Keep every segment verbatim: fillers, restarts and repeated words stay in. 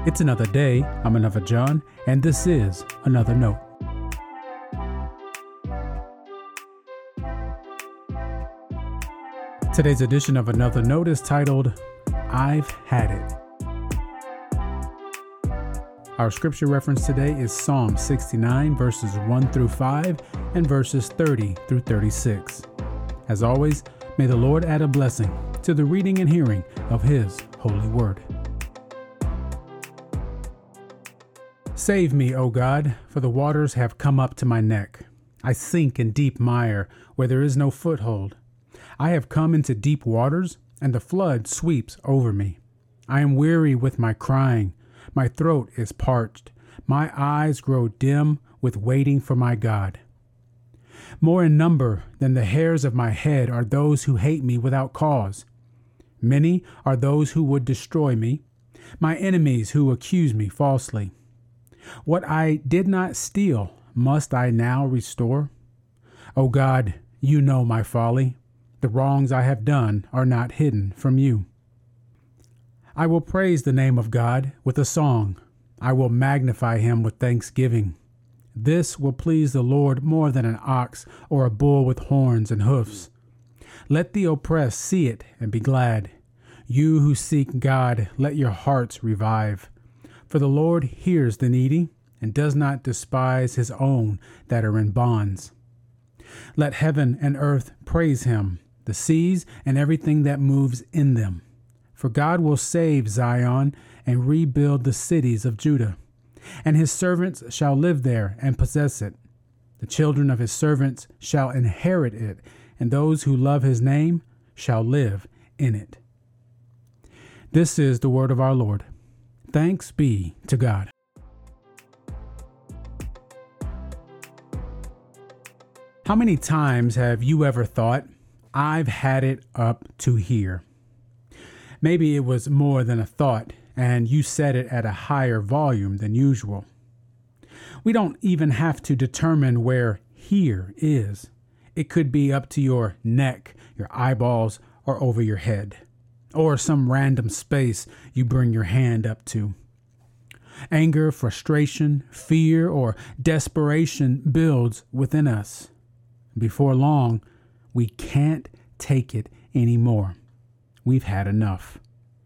It's another day. I'm Another John, and this is Another Note. Today's edition of Another Note is titled, I've Had It. Our scripture reference today is Psalm sixty-nine, verses one through five, and verses thirty through thirty-six. As always, may the Lord add a blessing to the reading and hearing of His holy word. Save me, O God, for the waters have come up to my neck. I sink in deep mire where there is no foothold. I have come into deep waters, and the flood sweeps over me. I am weary with my crying. My throat is parched. My eyes grow dim with waiting for my God. More in number than the hairs of my head are those who hate me without cause. Many are those who would destroy me, my enemies who accuse me falsely. What I did not steal, must I now restore? O God, you know my folly. The wrongs I have done are not hidden from you. I will praise the name of God with a song. I will magnify him with thanksgiving. This will please the Lord more than an ox or a bull with horns and hoofs. Let the oppressed see it and be glad. You who seek God, let your hearts revive. For the Lord hears the needy and does not despise his own that are in bonds. Let heaven and earth praise him, the seas and everything that moves in them. For God will save Zion and rebuild the cities of Judah, and his servants shall live there and possess it. The children of his servants shall inherit it, and those who love his name shall live in it. This is the word of our Lord. Thanks be to God. How many times have you ever thought, I've had it up to here? Maybe it was more than a thought, and you said it at a higher volume than usual. We don't even have to determine where here is. It could be up to your neck, your eyeballs, or over your head, or some random space you bring your hand up to. Anger, frustration, fear, or desperation builds within us. Before long, we can't take it anymore. We've had enough.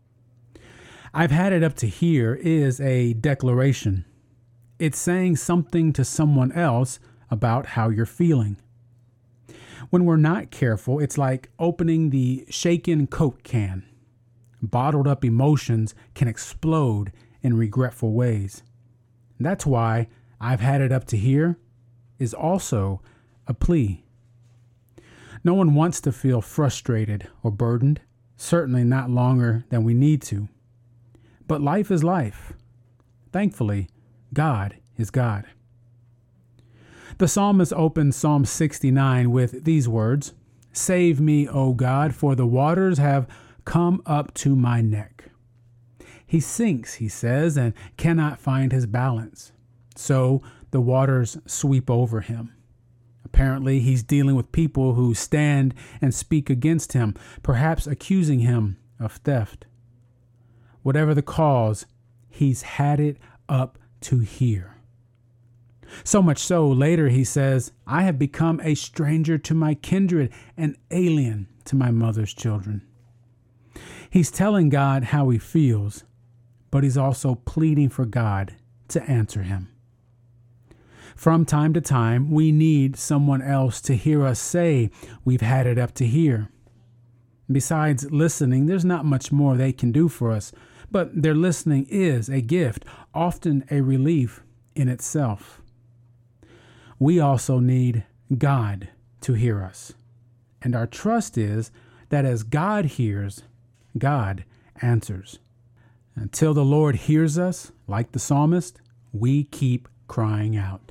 I've had it up to here is a declaration. It's saying something to someone else about how you're feeling. When we're not careful, it's like opening the shaken Coke can. Bottled up emotions can explode in regretful ways. That's why I've had it up to here is also a plea. No one wants to feel frustrated or burdened, certainly not longer than we need to. But life is life. Thankfully, God is God. The psalmist opens Psalm sixty-nine with these words, Save me, O God, for the waters have come up to my neck. He sinks, he says, and cannot find his balance. So the waters sweep over him. Apparently, he's dealing with people who stand and speak against him, perhaps accusing him of theft. Whatever the cause, he's had it up to here. So much so, later he says, I have become a stranger to my kindred, an alien to my mother's children. He's telling God how he feels, but he's also pleading for God to answer him. From time to time, we need someone else to hear us say we've had it up to here. Besides listening, there's not much more they can do for us, but their listening is a gift, often a relief in itself. We also need God to hear us, and our trust is that as God hears, God answers. Until the Lord hears us, like the psalmist, we keep crying out.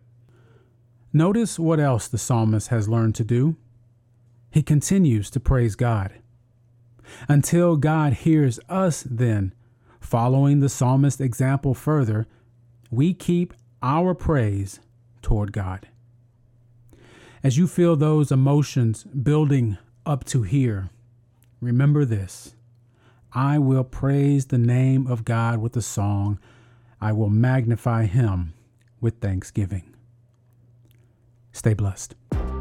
Notice what else the psalmist has learned to do. He continues to praise God. Until God hears us, then, following the psalmist's example further, we keep our praise toward God. As you feel those emotions building up to here, remember this. I will praise the name of God with a song. I will magnify him with thanksgiving. Stay blessed.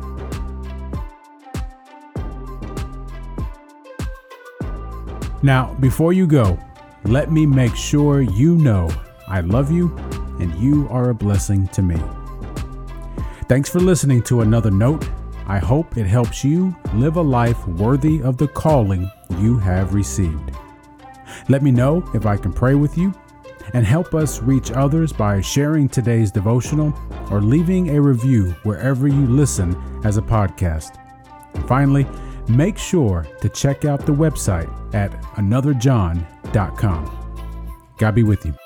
Now, before you go, let me make sure you know I love you and you are a blessing to me. Thanks for listening to another note. I hope it helps you live a life worthy of the calling you have received. Let me know if I can pray with you and help us reach others by sharing today's devotional or leaving a review wherever you listen as a podcast. And finally, make sure to check out the website at another john dot com. God be with you.